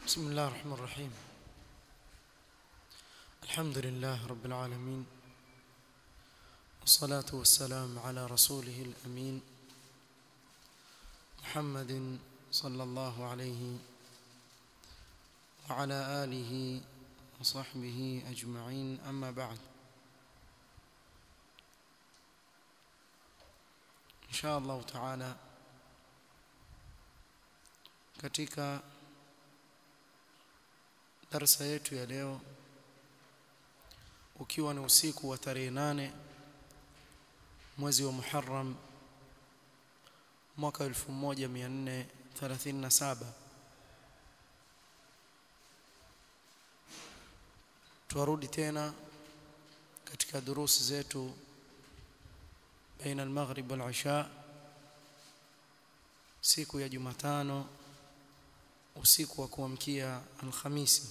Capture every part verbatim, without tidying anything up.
بسم الله الرحمن الرحيم. الحمد لله رب العالمين، والصلاة والسلام على رسوله الأمين محمد صلى الله عليه وعلى آله وصحبه أجمعين، أما بعد. إن شاء الله تعالى katika darasa yetu ya leo, ukiwa ni usiku wa tarehe nane mwezi wa Muharram mwaka elfu moja mia nne thelathini na saba, tuarudi tena katika durusi zetu baina al-maghrib wal-isha, siku ya Jumatano, usiku wa kuamkia Alhamisi.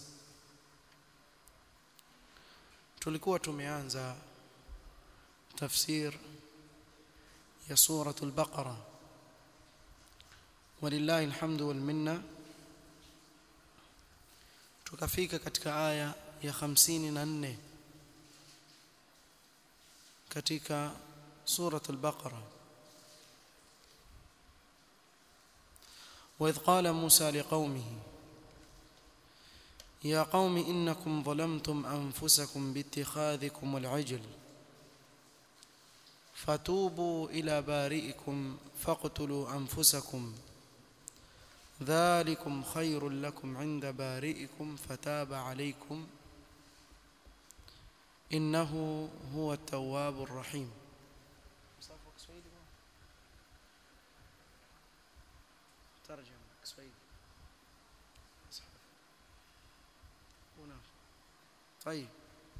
Tulikuwa tumeanza tafsir ya suratul Baqara, walillahi alhamdu wal minna. Tukafika katika aya ya hamsini na nne katika suratul Baqara. وإذ قال موسى لقومه يا قوم إنكم ظلمتم أنفسكم باتخاذكم العجل فتوبوا إلى بارئكم فاقتلوا أنفسكم ذلكم خير لكم عند بارئكم فتاب عليكم إنه هو التواب الرحيم. ترجم كسويد هنا. طيب،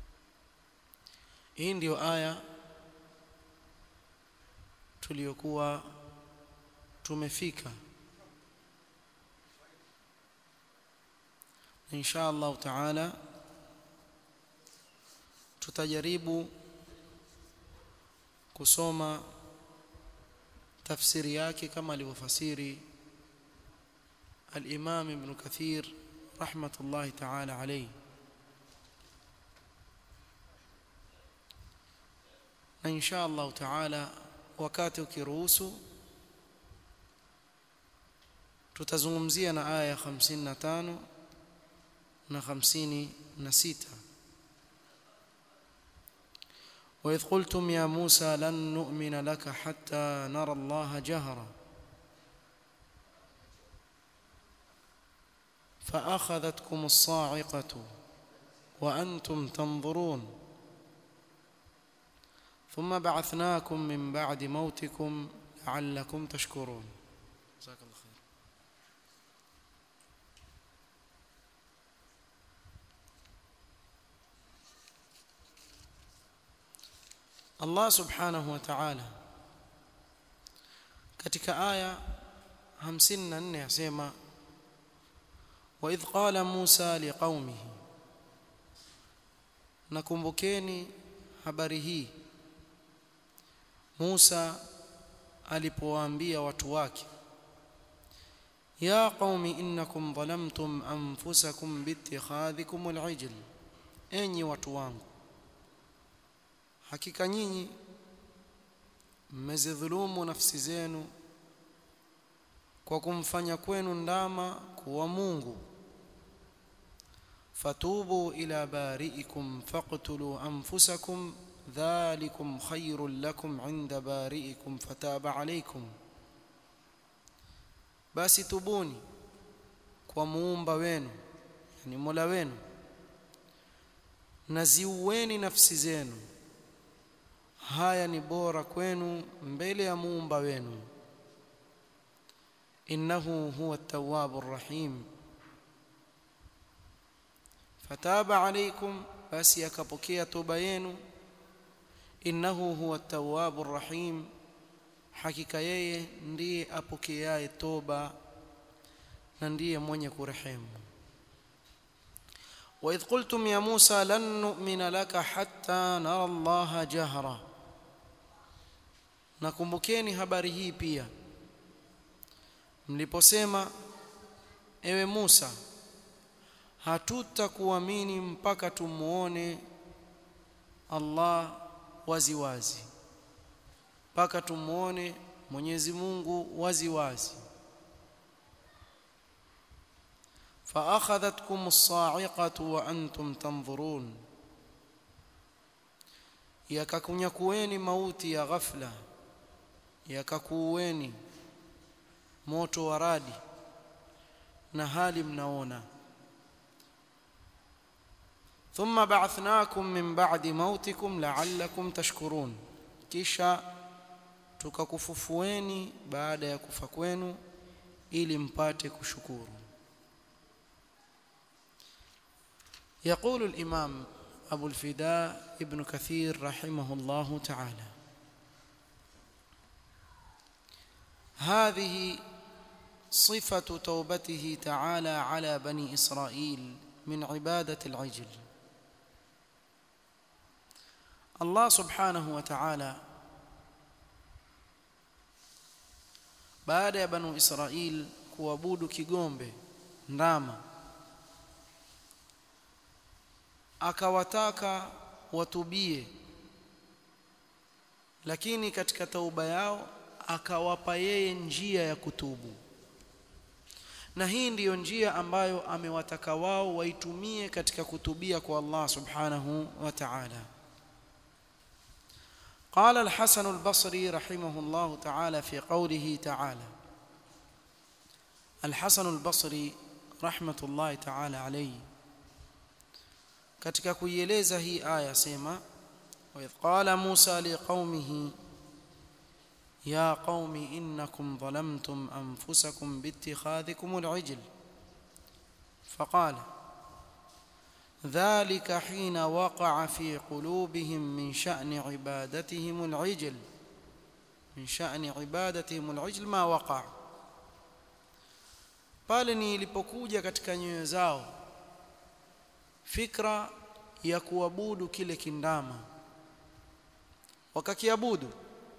hii ndio aya tuliyokuwa tumefika. Insha Allah taala tutajaribu kusoma tafsiri yake kama alivyofasiri الإمام ابن كثير رحمة الله تعالى عليه. إن شاء الله تعالى wakati ukiruhusu tutazungumzia na aya hamsini na tano na hamsini na sita. وإذ قلتم يا موسى لن نؤمن لك حتى نرى الله جهرا فأخذتكم الصاعقة وأنتم تنظرون ثم بعثناكم من بعد موتكم لعلكم تشكرون. جزاك الله خير. الله سبحانه وتعالى katika aya hamsini na nne yasema وإذ قال موسى لقومه, nakumbukeni habari hii Musa alipowaambia watu wake, ya qaumi innakum dhalamtum anfusakum biittikhadhikum al-ijl, enyi watu wangu, hakika nyinyi mmezidhulumu nafsi zenu kwa kumfanya kwenu ndama kuwa Mungu. fatubu ila bari'ikum faqtulu anfusakum dhalikum khairul lakum 'inda bari'ikum fataba alaykum, basi tubuni kwa muumba wenu, yani Mola wenu, na ziueni nafsi zenu, haya ni bora kwenu mbele ya muumba wenu. إنه هو التواب الرحيم فتاب عليكم، بس يكبكي توبينو. إنه هو التواب الرحيم، حقيقة yeye ndiye apokeaye toba na ndiye mwenye kurehemu. وإذ قلتم يا موسى لن نؤمن لك حتى نرى الله جهرا, nakumbukeni habari hii pia mliposema, ewe Musa, hatutakuamini mpaka tumuone Allah wazi wazi, mpaka tumuone Mwenyezi Mungu wazi wazi. fa akhadhatkum as-sa'iqatu wa antum tanzurun, yakakunyakueni mauti ya ghafla, yakakuweni moto wa radi na hali mnaona. thumma ba'athnakum min ba'di mautikum la'allakum tashkurun, kisha tukakufufueni baada ya kufa kwenu ili mpate kushukuru. يقول الإمام أبو الفداء ابن كثير رحمه الله تعالى: هذه صفة توبته تعالى على بني إسرائيل من عبادة العجل. الله سبحانه وتعالى baada ya Banu Israil kuabudu kigombe ndama, akawataka watubie, lakini katika tauba yao akawapa yeye njia ya kutubu, na hii ndiyo njia ambayo amewataka wao waitumie katika kutubia kwa Allah subhanahu wa ta'ala. قال الحسن البصري رحمه الله تعالى في قوله تعالى، الحسن البصري رحمة الله تعالى عليه katika kuieleza hii aya sema: wa idh qala Musa liqaumihi ya qaumi innakum dhalamtum anfusakum biittikhadhikum al'ijl faqala ذلك حين وقع في قلوبهم من شأن عبادتهم العجل من شأن عبادتهم العجل ما وقع. pale nilipokuja katika nyoyo zao fikra ya kuabudu kile kindama, wakakiabudu.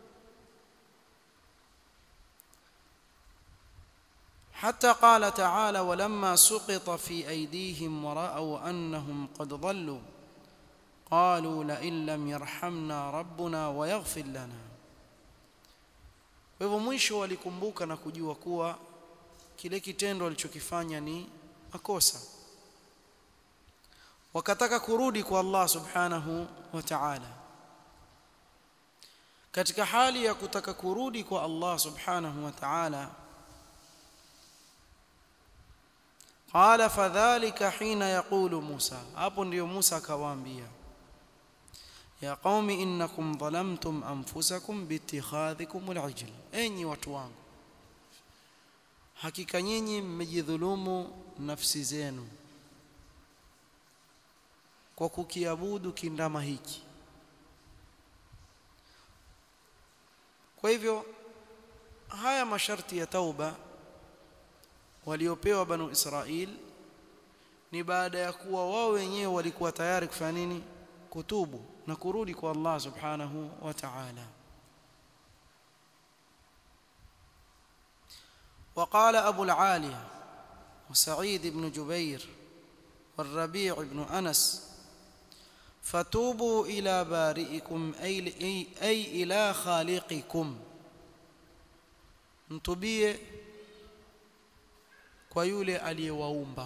حتى قال تعالى: ولما سقط في أيديهم ورأوا أنهم قد ضلوا قالوا لئن لم يرحمنا ربنا ويغفر لنا. Hivyo mwisho walikumbuka na kujua kuwa kile kitendo walichokifanya ni makosa, wakataka kurudi kwa Allah subhanahu wa ta'ala. Katika hali ya kutaka kurudi kwa Allah subhanahu wa ta'ala, qala fadhalika hina yaqulu Musa, hapo ndio Musa akawaambia: ya qaumi innakum dhalamtum anfusakum biittikhadhikum al'ijl, enyi watu wangu, hakika nyinyi mmejidhulumu nafsi zenu kwa kukiabudu kindama hiki. Kwa hivyo haya masharti ya tauba waliopewa Banu Israil ni baada ya kuwa wao wenyewe walikuwa tayari kufanya nini? Kutubu na kurudi kwa Allah subhanahu wa ta'ala. وقال أبو العالية وسعيد بن جبير والربيع بن أنس: فتوبوا إلى بارئكم أي, أي, أي إلى خالقكم، mtubie kwa yule aliyewaumba.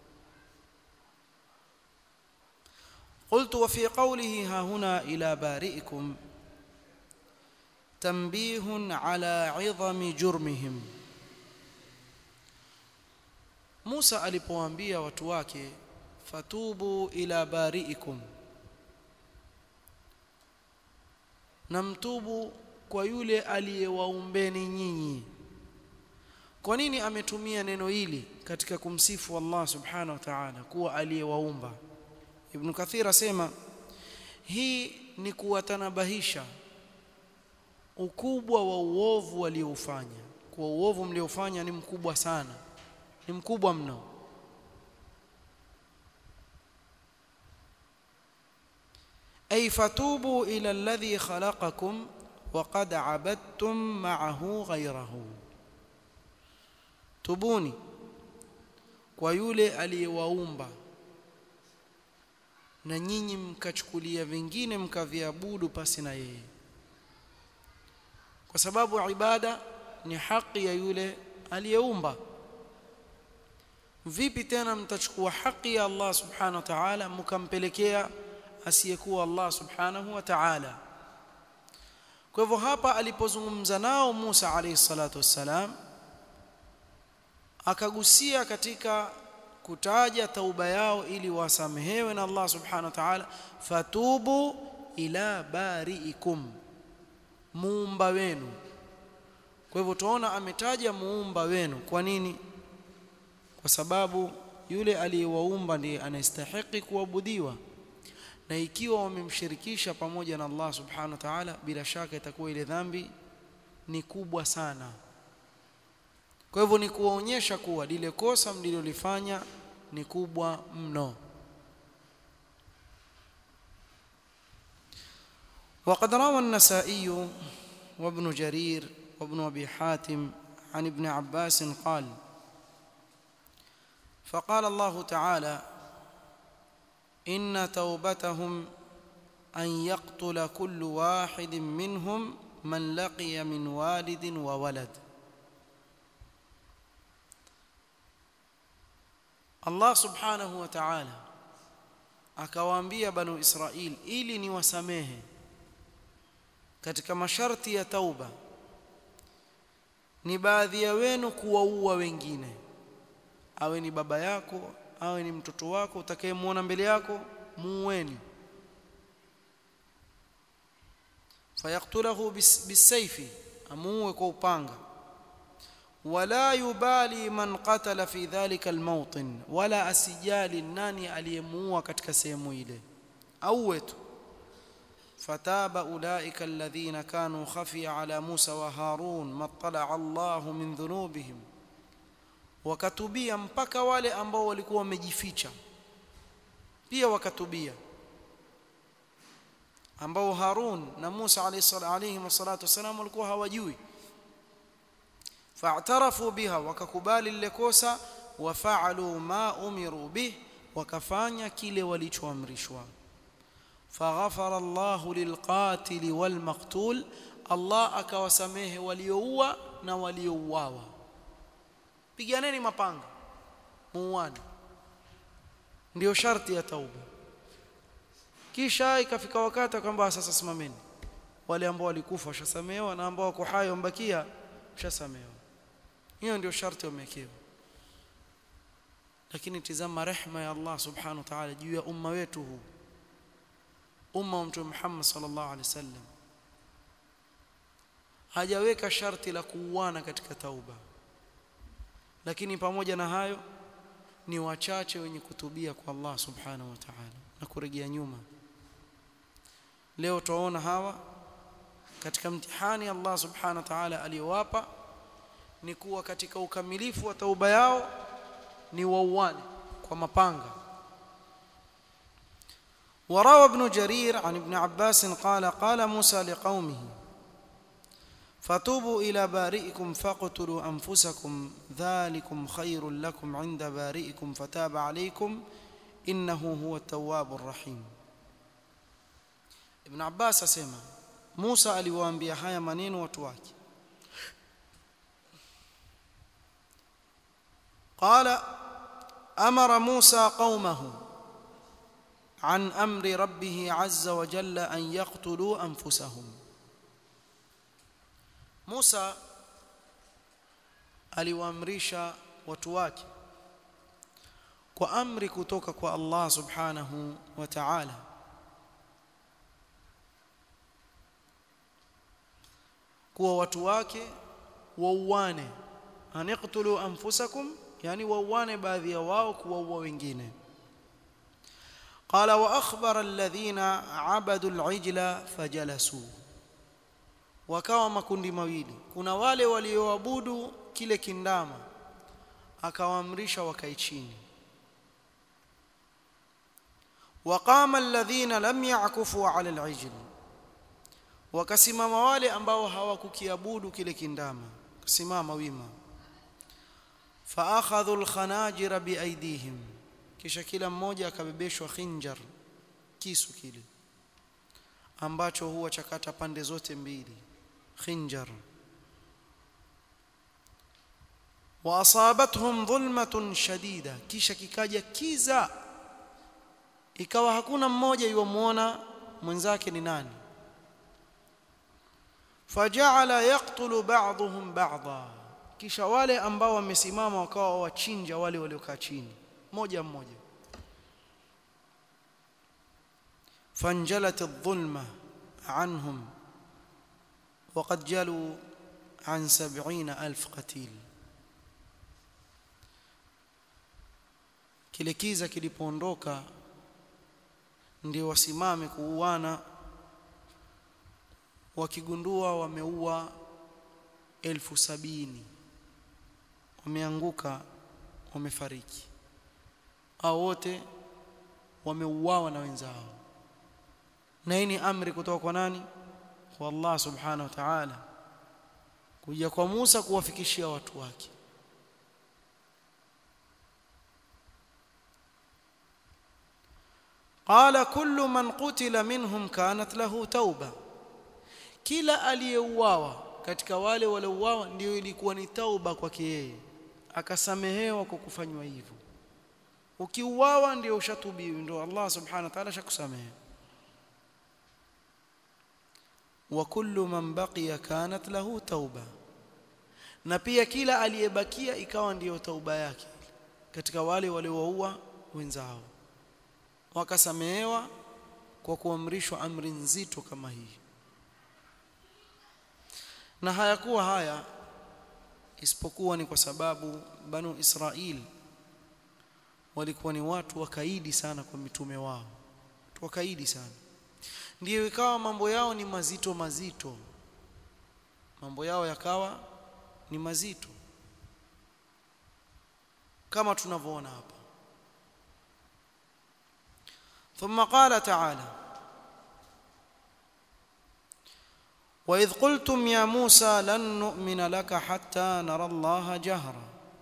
قلت وفي قوله ها هنا إلى بارئكم تنبيه على عظم جرمهم. Musa alipowaambia watu wake fatubu ila bari'ikum, na mtubu kwa yule aliyewaumbeni nyinyi, kwa nini ametumia neno hili katika kumsifu Allah subhanahu wa ta'ala kuwa aliyewaumba? Ibn Kathir asema hii ni kuwatanabahisha ukubwa wa uovu waliofanya, kwa uovu mliofanya ni mkubwa sana, ni mkubwa mno. ay fatubu ila alladhi khalaqakum wa qad abadtum ma'ahu ghayrahu, tubuni kwa yule aliyewaumba na nyinyi mkachukulia vingine mkaviabudu pasi na yeye, kwa sababu ibada ni haki ya yule aliyeumba. Vipi tena mtachukua haki ya Allah subhanahu wa ta'ala mkampelekea asiyekuwa Allah subhanahu wa ta'ala? Kwa hivyo hapa alipozungumza nao Musa alayhi salatu wassalam, akagusia katika kutaja tauba yao ili wasamehewe na Allah subhanahu wa ta'ala, fatubu ila bariikum, muumba wenu. Kwa hivyo tunaona ametaja muumba wenu. Kwa nini? Kwa sababu yule aliyewaumba ndiye anastahili kuabudiwa, na ikiwa wamemshirikisha pamoja na Allah subhanahu wa ta'ala, bila shaka itakuwa ile dhambi ni kubwa sana. Kwa hivyo ni kuwaonyesha kuwa lile kosa mlilolifanya ni kubwa mno. وقد روى النسائي وابن جرير وابن أبي حاتم عن ابن عباس قال: فقال الله تعالى: إن توبتهم أن يقتل كل واحد منهم من لقي من والد وولد. Allah subhanahu wa ta'ala akawaambia banu Israil ili ni wasamehe, katika masharti ya tauba ni baadhi ya wenu kuwaua wengine, awe ni baba yako awe ni mtoto wako utakayemuona mbele yako, muueni. Fayaqtulahu bisayfi, amuue kwa upanga. Wala yubali man qatala fi dhalika almawtin, wala asijali nani aliyemuua katika sehemu ile, auwe tu. Fataba ulaika alladhina kanu khafiya ala Musa wa Harun mattala Allahu min dhunubihim, wakatubia mpaka wale ambao walikuwa wamejificha pia wakatubia, ambao Harun na Musa alayhi wassalatu wassalam walikuwa hawajui. Fa'tarafu biha, wakakubali lile kosa. Wafa'alu ma umiru bih, wakafanya kile walichoamrishwa. Faghafara Allahu lilqatil walmaqtul, Allah akawasamehe walioua na waliouawa. Piganeni mapanga, muuane, ndio sharti ya tauba. Kisha ikafika wakati kwamba sasa simameni, wale ambao walikufa washasamehewa na ambao wako hai wambakia washasamehewa. Hiyo ndio sharti wamewekewa. Lakini tizama rehema ya Allah subhanahu wa ta'ala juu ya umma wetu huu, umma wa Mtume Muhammad sallallahu alaihi wasallam. Hajaweka sharti la kuuana katika tauba, lakini pamoja na hayo ni wachache wenye kutubia kwa Allah subhanahu wa ta'ala na kurejea nyuma. Leo tunaona hawa katika mtihani Allah subhanahu wa ta'ala aliyowapa ni kuwa katika ukamilifu wa tauba yao ni wauane kwa mapanga. وروى ابن جرير عن ابن عباس قال: قال موسى لقومه: فتوبوا إلى بارئكم فاقتلوا أنفسكم ذلكم خير لكم عند بارئكم فتاب عليكم إنه هو التواب الرحيم. ابن عباس asema Musa aliwaambia haya maneno watu wake. قال: أمر موسى قومه عن أمر ربه عز وجل أن يقتلوا أنفسهم. Musa aliwaamrisha watu wake kwa amri kutoka kwa Allah subhanahu wa ta'ala kuwa watu wake wauane, aniqtulu anfusakum, yani wauane baadhi ya wao kuwaua wengine. Qala: wa akhbara alladhina abadu al-ijla fajalasu, wakawa makundi mawili. Kuna wale walioabudu kile kindama, akawaamrisha wakae chini. Waqama alladhina lam ya'kufu 'ala al-ijl, wakasimama wale ambao hawakukiabudu kile kindama, kusimama wima. Fa akhadhu al-khanajira bi aydihim, kisha kila mmoja akabebeshwa khinjar kisu kile ambacho huwa chakata pande zote mbili, khinjar. wa asabathum dhulmatun shadida, kisha kikaja kiza, ikawa hakuna mmoja yuamuona mwenzake ni nani. faja'ala yaqtulu ba'dhum ba'dha, kisha wale ambao wamesimama wakawa wachinja wale waliokaa chini moja mmoja. fanjalat adh-dhulma anhum waqad jalu an sab'ina alf qatil. Kile kiza kilipoondoka ndio wasimame kuuana, wakigundua wameua elfu sabini, wameanguka, wamefariki, au wote wameuawa na wenzao. Na hii ni amri kutoka kwa nani? Kwa Allah subhanahu wa ta'ala, kuja kwa Musa kuwafikishia watu wake. qala kullu man qutila minhum kanat lahu tauba, kila aliyeuawa katika wale waliouawa ndio ilikuwa ni tauba kwake yeye, akasamehewa kwa kufanywa hivyo. Ukiuawa ndio ushatubiwa, ndio Allah subhanahu wa ta'ala shakusamehe. wa kullu man baqiya kanat lahu tauba, na pia kila aliyebakia ikawa ndiyo tauba yake katika wale waliowaua wenzao, wakasamehewa kwa kuamrishwa amri nzito kama hii. Na hayakuwa haya isipokuwa ni kwa sababu Banu Israil walikuwa ni watu wakaidi sana kwa mitume wao, watu wakaidi sana, ndio ikawa mambo yao ni mazito mazito, mambo yao yakawa ni mazito kama tunavyoona hapa. ثم قال تعالى وإذ قلتم يا موسى لن نؤمن لك حتى نرى الله جهرا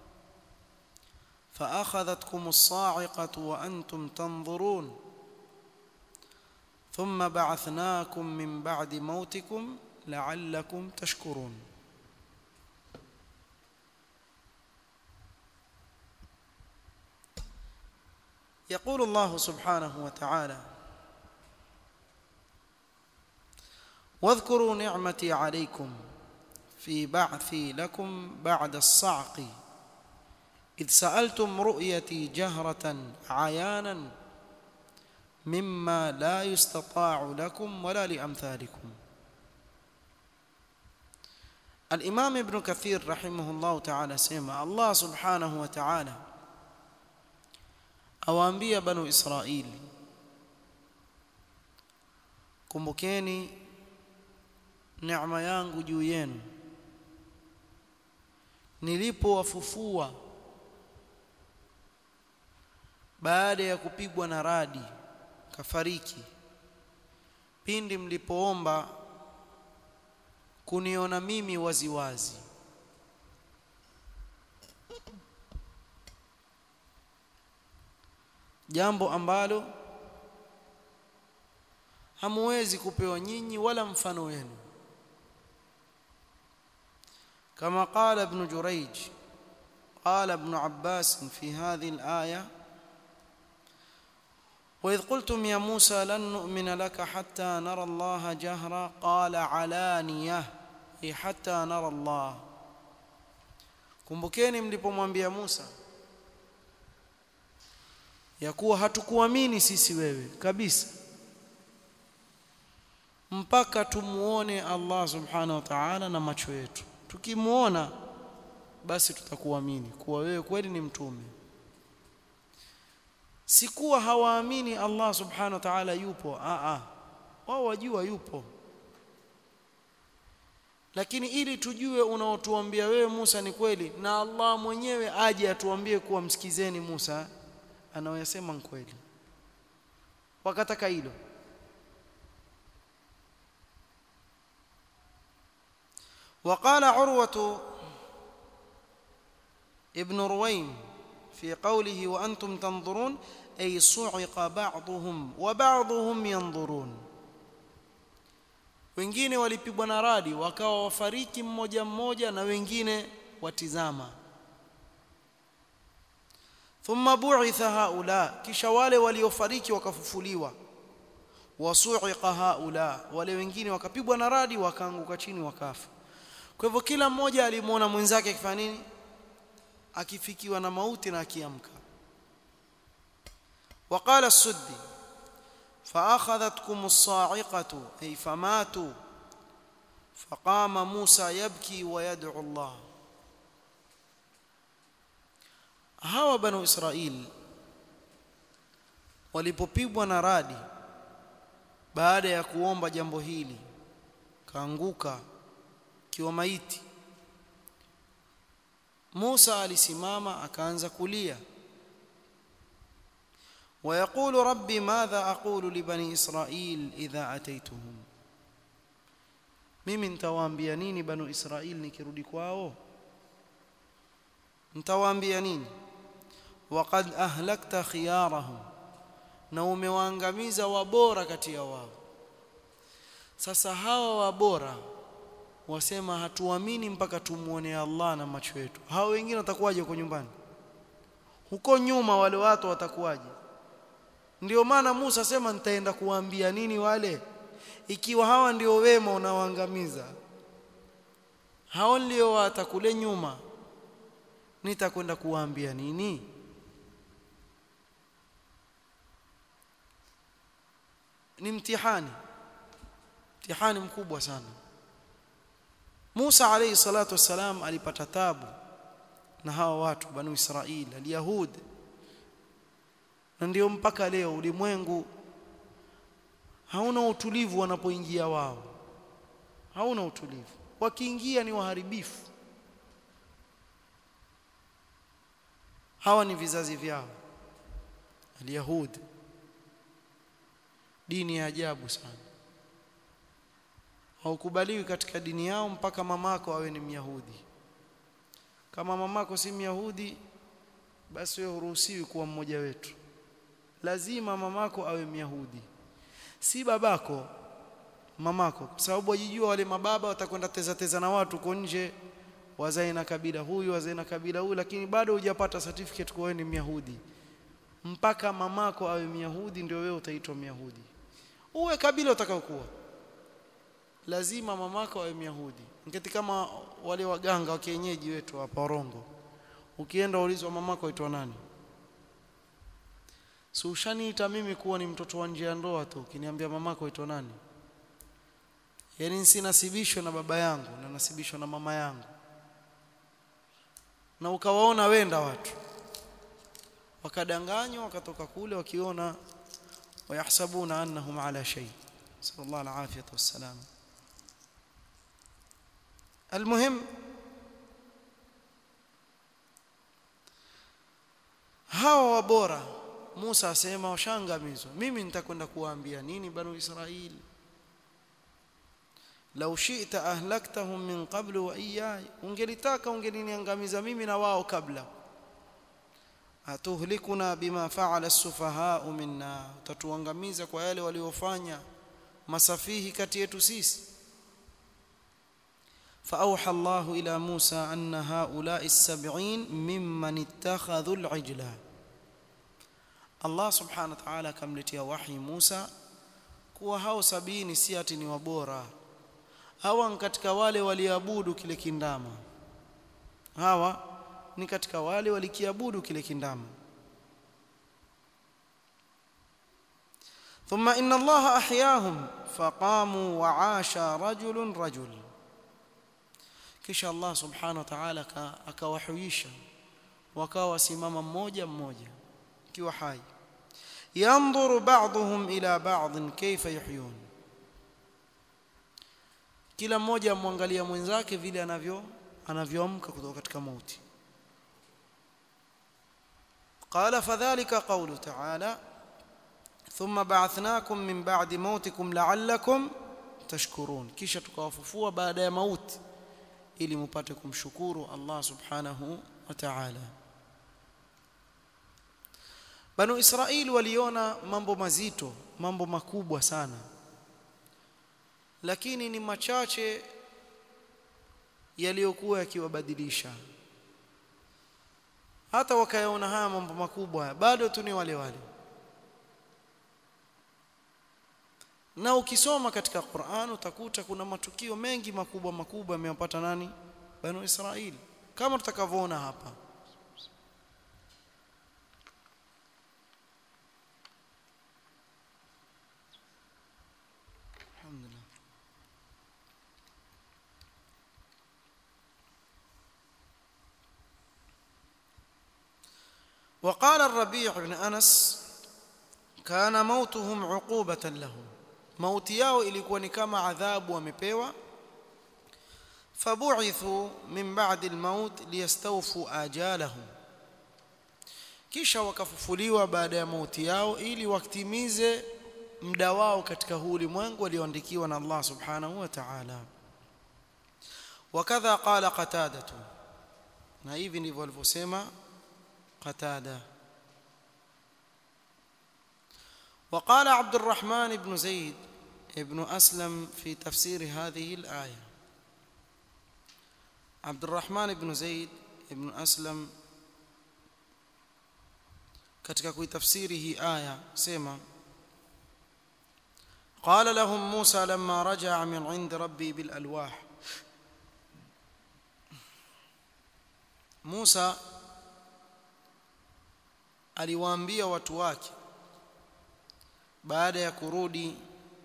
فأخذتكم الصاعقة وأنتم تنظرون ثم بعثناكم من بعد موتكم لعلكم تشكرون. يقول الله سبحانه وتعالى واذكروا نعمتي عليكم في بعثي لكم بعد الصعق إذ سألتم رؤيتي جهرة عيانا مما لا يستطاع لكم ولا لأمثالكم. الإمام ابن كثير رحمه الله تعالى سمع الله سبحانه وتعالى awaambia Banu Israili, kumbukeni neema yangu juu yenu nilipowafufua baada ya kupigwa na radi kafariki, pindi mlipoomba kuniona mimi waziwazi. Jambo ambalo hamuwezi kupewa nyinyi wala mfano wenu. Kama qala ibn Jurayj qala ibn Abbas fi hadhihi al-aya وإذ قلتم يا موسى لن نؤمن لك حتى نرى الله جهرا قال علانية أي حتى نرى الله. kumbukeni mlipomwambia Musa ya kuwa hatukuamini sisi wewe kabisa mpaka tumuone Allah subhanahu wa ta'ala na macho yetu. Tukimuona basi tutakuamini kuwa wewe kweli ni mtume. Sikuwa hawaamini Allah subhanahu wa ta'ala yupo, a a wao wajua yupo, lakini ili tujue unaotuambia wewe Musa ni kweli, na Allah mwenyewe aje atuambie kuwa msikizeni Musa anaoyasema ni kweli, wakataka hilo. وقال عروة ابن رويم في قوله وأنتم تنظرون ay su'iqa ba'dhum wa ba'dhum yanzurun, wengine walipigwa na radi wakawa wafariki mmoja mmoja na wengine watizama. Thumma bu'itha haula, kisha wale waliofariki wakafufuliwa. Wasu'iqa haula, wale wengine wakapigwa na radi wakaanguka chini wakafa. Kwa hivyo kila mmoja alimuona mwenzake akifanya nini, akifikiwa na mauti na akiamka. Waqala as-Suddi فأخذتكم الصاعقة أي فماتوا فقام موسى يبكي ويدعو الله. hawa banu Israil walipopigwa na radi baada ya kuomba jambo hili, kaanguka kiwa maiti, Musa alisimama akaanza kulia, ويقول ربي ماذا أقول لبني إسرائيل إذا أتيتهم, mimi nitawaambia nini banu Israil nikirudi kwao, nitawaambia nini? وقد أهلكت خيارهم, na umewaangamiza wabora kati ya wao. Sasa hawa wabora wasema hatuamini mpaka tumuone Allah na macho yetu. Hao wengine watakuwaje huko nyumbani? Huko nyuma wale watu watakuwaje? Ndio maana Musa sema nitaenda kuwaambia nini wale, ikiwa hawa ndio wema unaoangamiza, hao ndio watakule nyuma, nitakwenda kuwaambia nini? Ni mtihani, mtihani mkubwa sana. Musa alayhi salatu wasalam alipata taabu na hawa watu banu Israil al-Yahud, na ndio mpaka leo ulimwengu hauna utulivu wanapoingia wao, hauna utulivu. Wakiingia ni waharibifu. Hawa ni vizazi vyao al-Yahud, dini ya ajabu sana. Haukubaliwi katika dini yao mpaka mamako awe ni Myahudi. Kama mamako si Myahudi, basi wewe huruhusiwi kuwa mmoja wetu. Lazima mamako awe Myahudi, si babako, mamako, kwa sababu wajijua wale mababa watakwenda teza teza na watu kwa nje, wazae na kabila huyu, wazae na kabila huyu, lakini bado hujapata certificate kwa wewe ni Myahudi. Mpaka mamako awe Myahudi ndio wewe utaitwa Myahudi. Uwe kabila utakayokuwa, lazima mamako awe Myahudi. Ngeti kama wale waganga wa kienyeji wetu hapa Orongo, ukienda ulizwa mamako aitwa nani, so ushaniita mimi kuwa ni mtoto wa nje ya ndoa tu, ukiniambia mamako aitwa nani? Yaani sinasibishwa na baba yangu na nasibishwa na mama yangu. Na ukawaona wenda watu wakadanganywa wakatoka kule wakiona wayahsabuna annahum ala shay. Sallallahu alayhi wasallam. Almuhim, hawa wabora Musa asema washangamizwa, mimi nitakwenda kuwaambia nini banu Israil? Law shi'ta ahlaktahum min qabl wa iyaya, ungelitaka ungeliniangamiza mimi na wao kabla. Atuhlikuna bima fa'ala as-sufaha'u minna, tatuangamiza kwa yale waliofanya masafihi kati yetu sisi. فأوحى الله إلى موسى أن هؤلاء السبعين ممن اتخذوا العجلة. Allah subhanahu wa ta'ala akamletea wahi Musa kuwa hao sabini si ati ni wabora, hawa katika wale waliabudu kile kindama, hawa ni katika wale walikiabudu kile kindama. Thumma inna Allah ahyahum faqamu wa 'asha rajulun rajul, kisha Allah subhanahu wa ta'ala akawahuisha wakawa simama mmoja mmoja kiwa hai. Yanzuru ba'dhum ila ba'd kayfa yuhyun, kila mmoja amwangalia mwenzake vile anavyo anavyoamka kutoka katika mauti. Qala fadhalika qawlu ta'ala thumma ba'athnakum min ba'di mautikum la'allakum tashkurun, kisha tukawafufua baada ya mauti ili mpate kumshukuru Allah subhanahu wa ta'ala. Banu Israili waliona mambo mazito, mambo makubwa sana, lakini ni machache yaliyokuwa yakiwabadilisha. Hata wakayaona haya mambo makubwa, bado tu ni wale wale. Na ukisoma katika Qur'an utakuta kuna matukio mengi makubwa makubwa yamewapata nani? Banu Israili, kama tutakavyoona hapa. Alhamdulillah. وقال الربيع بن أنس كان موتهم عقوبة لهم، mauti yao ilikuwa ni kama adhabu wamepewa. Fabu'ithu min ba'di al-maut liyastawfu ajalahum, kisha wakafufuliwa baada ya mauti yao ili waktimize muda wao katika huu ulimwengu walioandikiwa na Allah subhanahu wa ta'ala. Wakadha qala Qatada, na hivi ndivyo alivyosema Qatada. وقال عبد الرحمن بن زيد ابن أسلم في تفسير هذه الآية. عبد الرحمن بن زيد ابن أسلم katika kuitafsiri hii aya sema قال لهم موسى لما رجع من عند ربي بالألواح. موسى aliwaambia watu wake baada ya kurudi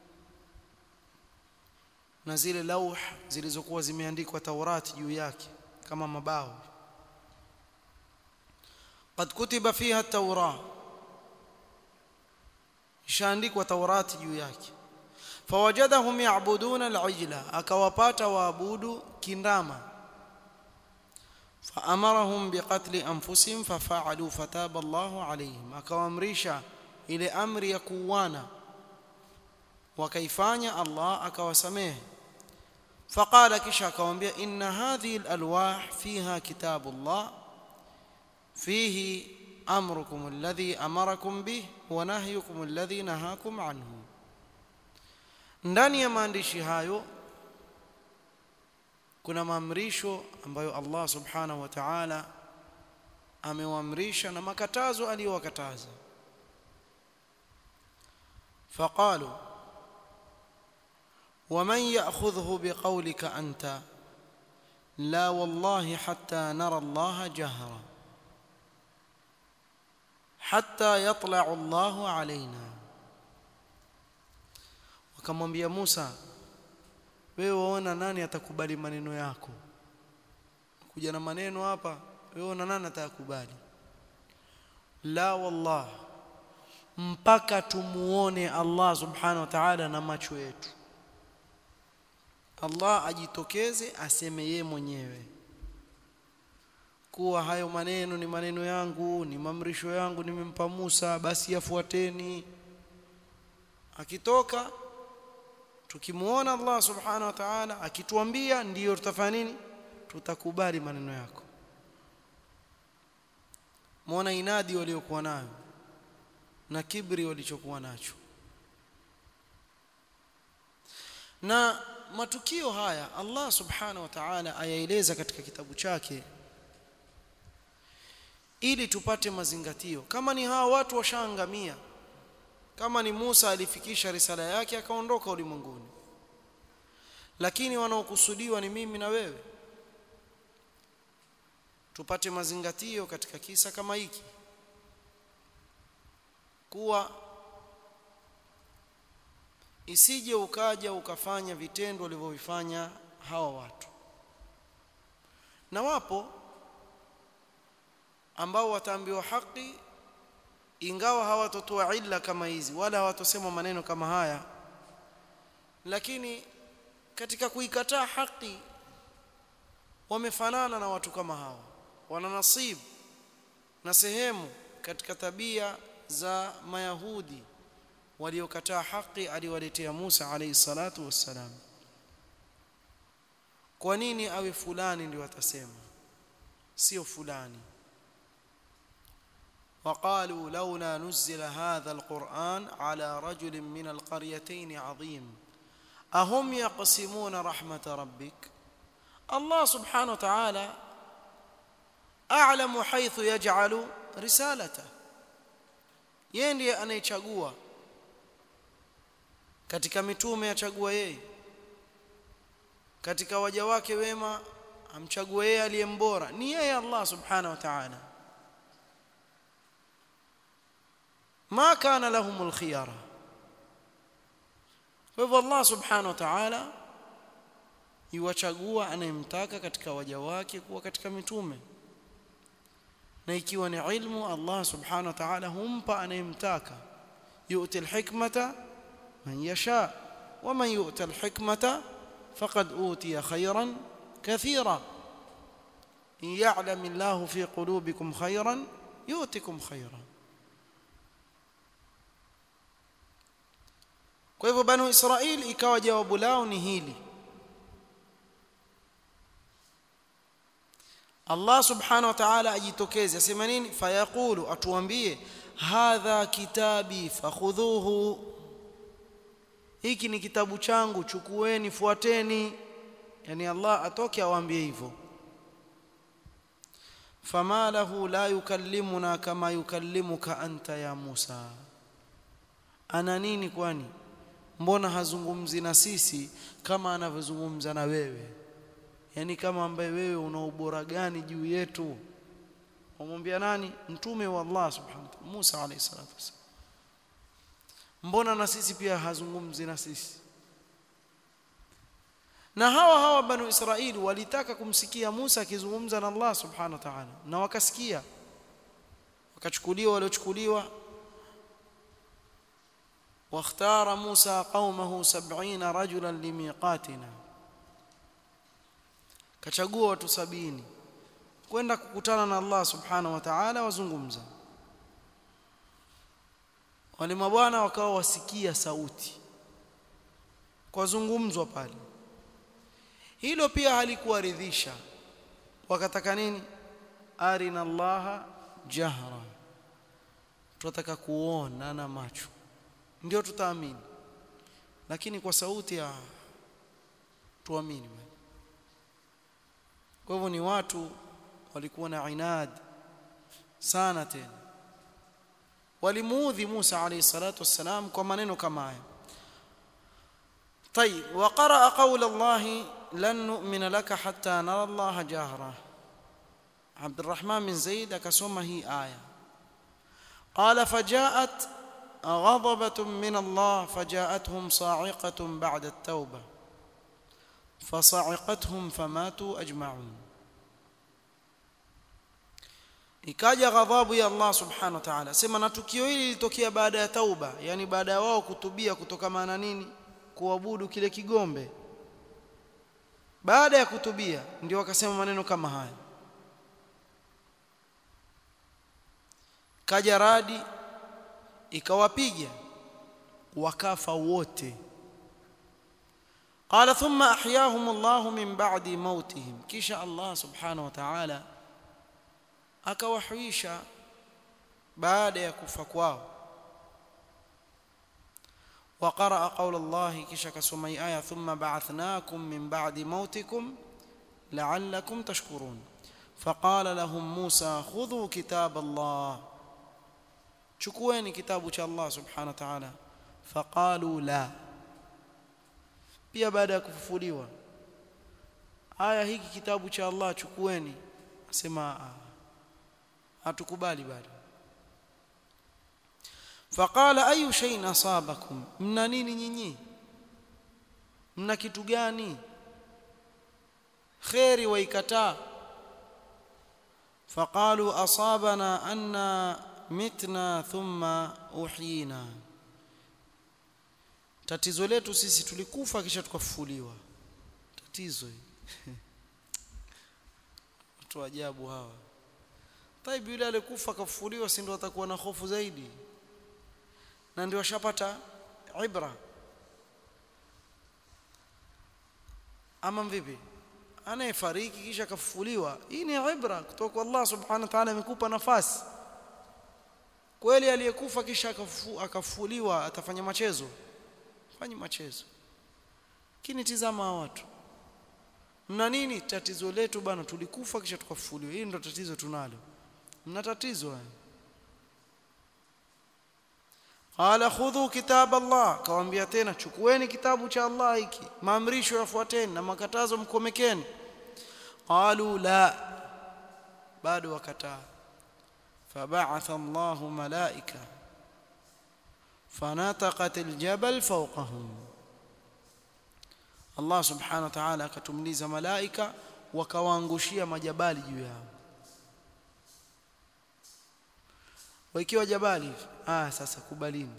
na zile lauh zilizokuwa zimeandikwa Taurati juu yake kama mabao. Qad kutiba fiha at-Taurah, ishaandikwa Taurati juu yake. Fawajadahum ya'buduna al-ijla, akawapata waabudu kindama. Faamarahum biqatli anfusihim fafa'alu fataba Allahu alayhim, akawaamrisha ile amri ya kuuana, wakaifanya, Allah akawasamehe. Faqala, kisha akawaambia, inna hadhihi al-alwah fiha kitabullah fihi amrukum alladhi amarakum bih wa nahyukum alladhi nahakum anhu. Ndani ya maandishi hayo kuna maamrisho ambayo Allah subhanahu wa ta'ala amewaamrisha na makatazo aliyowakataza. فقالوا ومن يأخذه بقولك أنت لا والله حتى نرى الله جهرا حتى يطلع الله علينا. wakamwambia Musa, wewe waona nani atakubali maneno yako? Kuja na maneno hapa, wewe waona nani atakubali? La wallah, mpaka tumuone Allah subhanahu wa ta'ala na macho yetu. Allah ajitokeze aseme yeye mwenyewe kuwa hayo maneno ni maneno yangu, ni maamrisho yangu nimempa Musa, basi yafuateni. Akitoka tukimuona Allah subhanahu wa ta'ala akituambia, ndiyo tutafanya nini? Tutakubali maneno yako. Muona inadi waliokuwa nayo na kibri walichokuwa nacho. Na matukio haya Allah subhanahu wa ta'ala ayaeleza katika kitabu chake ili tupate mazingatio. Kama ni hawa watu washaangamia, kama ni Musa alifikisha risala yake akaondoka ulimwenguni, lakini wanaokusudiwa ni mimi na wewe, tupate mazingatio katika kisa kama hiki, kuwa isije ukaja ukafanya vitendo walivyofanya hawa watu. Na wapo ambao wataambiwa haki ingawa hawatotoa illa kama hizi wala hawatosema maneno kama haya, lakini katika kuikataa haki wamefanana na watu kama hawa, wana nasib na sehemu katika tabia za Mayahudi waliokataa haki aliwaletea Musa alayhi salatu wassalam. Kwa nini awe fulani ndio watasema, sio fulani? وقالوا لولا نزل هذا القرآن على رجل من القريتين عظيم أهم يقسمون رحمة ربك. الله سبحانه وتعالى أعلم حيث يجعل رسالته. yeye ndiye anayechagua katika mitume, achagua yeye katika waja wake wema, amchagua yeye aliyembora, ni yeye Allah subhanahu wa ta'ala. ma kana lahumul khiyara. Kwa hivyo Allah subhanahu wa ta'ala yuwachagua anayemtaka katika waja wake kuwa katika mitume, na ikiwa ni ilmu Allah subhanahu wa ta'ala humpa anayemtaka. yu'ti al-hikmata man yasha wa man yu'ta al-hikmata faqad utiya khayran kathira. in ya'lam Allahu fi qulubikum khayran yu'tikum khayran. Kwa hivyo Banu Israil ikawa jawabu lao ni hili. Allah subhanahu wa ta'ala ajitokeze asema nini? Fayaqulu, atuambie, hadha kitabi fakhudhuhu, hiki ni kitabu changu, chukueni, fuateni. Yani Allah atoke awaambie hivyo. Fama lahu la yukallimuna kama yukallimuka anta ya Musa. Ana nini kwani? Mbona hazungumzi na sisi kama anavyozungumza na wewe? Yani kama ambaye wewe una ubora gani juu yetu? Wamwambia nani? Mtume wa Allah subhanahu wa ta'ala, Musa alayhi salatu wasallam. Mbona na sisi pia hazungumzi na sisi? Na hawa hawa Banu Israili walitaka kumsikia Musa akizungumza na Allah subhanahu wa ta'ala, na wakasikia, wakachukuliwa waliochukuliwa. واختار موسى قومه سبعين رجلا لميقاتنا, kachagua watu sabini kwenda kukutana na Allah subhanahu wa ta'ala wazungumza. Wale mabwana wakawa wasikia sauti kwa zungumzwa pale. Hilo pia halikuwaridhisha, wakataka nini? arina Allah jahra, tunataka kuona na macho ndio tutaamini, lakini kwa sauti ya tuamini. Kwa hivyo ni watu walikuwa na inad sana, tena walimuudhi Musa alayhi salatu wassalam kwa maneno kama haya. طيب وقرأ قول الله لن نؤمن لك حتى نرى الله جاهرا. عبد الرحمن بن زيد akasoma hii aya. قال فجاءت غضبة من الله فجاءتهم صاعقة بعد التوبة فصعقتهم فماتوا أجمعون. ikaja ghadhabu ya Allah subhanahu wa ta'ala. Sema na tukio hili lilitokea baada ya tauba, yani baada ya wao kutubia kutokana na nini? Kuabudu kile kigombe. Baada ya kutubia ndio wakasema maneno kama haya. Kaja radi ikawapiga wakafa wote. Qala thumma ahyahum Allah min ba'di mautihim, kisha Allah subhanahu wa ta'ala akawahuisha baada ya kufa kwao. Wa qaraa qawla Allah, kisha kasoma aya thumma ba'athnakum min ba'di mautikum la'allakum tashkurun. Faqala lahum Musa khudhu kitab Allah, chukueni kitabu cha Allah subhanahu wa ta'ala. Faqalu la, pia baada ya kufufuliwa aya hiki kitabu cha Allah chukueni, asema hatukubali bado. Faqala ayu shay'in asabakum, mna nini nyinyi? Mna kitu gani? Khairi waikataa. Faqalu asabana anna mitna thumma uhyina, tatizo letu sisi tulikufa kisha tukafufuliwa. Tatizo hili watu ajabu hawa. Taibu yule alikufa kafufuliwa, si ndio atakuwa na hofu zaidi, na ndio washapata ibra. Ama vipi anayefariki kisha kafufuliwa? Hii ni ibra kutoka kwa Allah subhanahu wa ta'ala, amekupa nafasi. Kweli aliyekufa kisha akafu, akafufuliwa atafanya machezo? Fanya machezo. Lakini tizama watu. Mna nini tatizo letu bana, tulikufa kisha tukafufuliwa. Hii ndio tatizo tunalo. Mna tatizo yani. Qala khudhu kitab Allah, kawaambia tena chukueni kitabu cha Allah hiki, maamrisho yafuateni na makatazo mkomekeni. Qalu la, bado wakataa. Fab'atha Allahu malaika fanataqat aljabal fawqahum, Allah subhanahu wa ta'ala akatumliza malaika wakawaangushia majabali juu yao. Wakiwa jabali, ah sasa kubalini.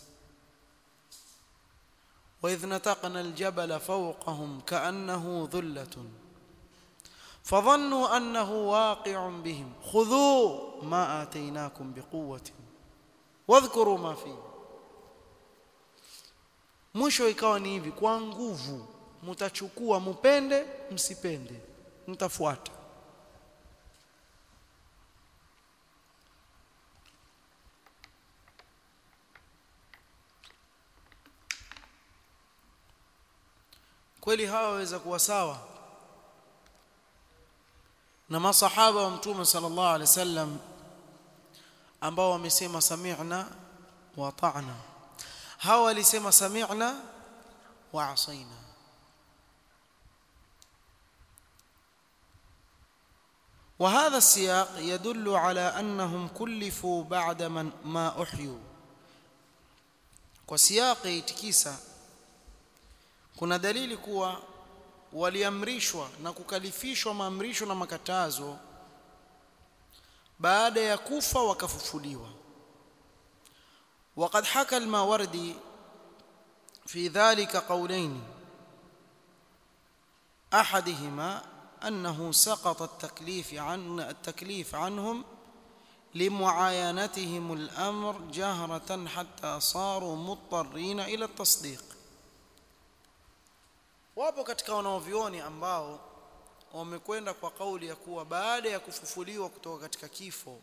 Wa idh nataqna aljabala fawqahum ka'annahu dhullatun fadhannu annahu waqi'un bihim khudhu ma ataynakum biquwwatin wadhkuru ma fihi. Mwisho ikawa ni hivi, kwa nguvu mtachukua, mpende msipende mtafuata. Kweli hawa waweza kuwa sawa na masahaba wa Mtume sallallahu alaihi wasallam ambao wamesema sami'na wa ata'na? Hawa walisema sami'na wa asaina. وهذا السياق يدل على أنهم كلفوا بعد من ما أحيوا. وسياق itikisa kuna dalili kuwa waliamrishwa na kukalifishwa maamrisho na makatazo baada ya kufa wakafufuliwa. وقد حكى الماوردي في ذلك قولين أحدهما أنه سقط التكليف عن التكليف عنهم لمعاينتهم الأمر جهرة حتى صاروا مضطرين إلى التصديق. Wapo katika wanaovioni ambao wamekwenda kwa kauli ya kuwa baada ya kufufuliwa kutoka katika kifo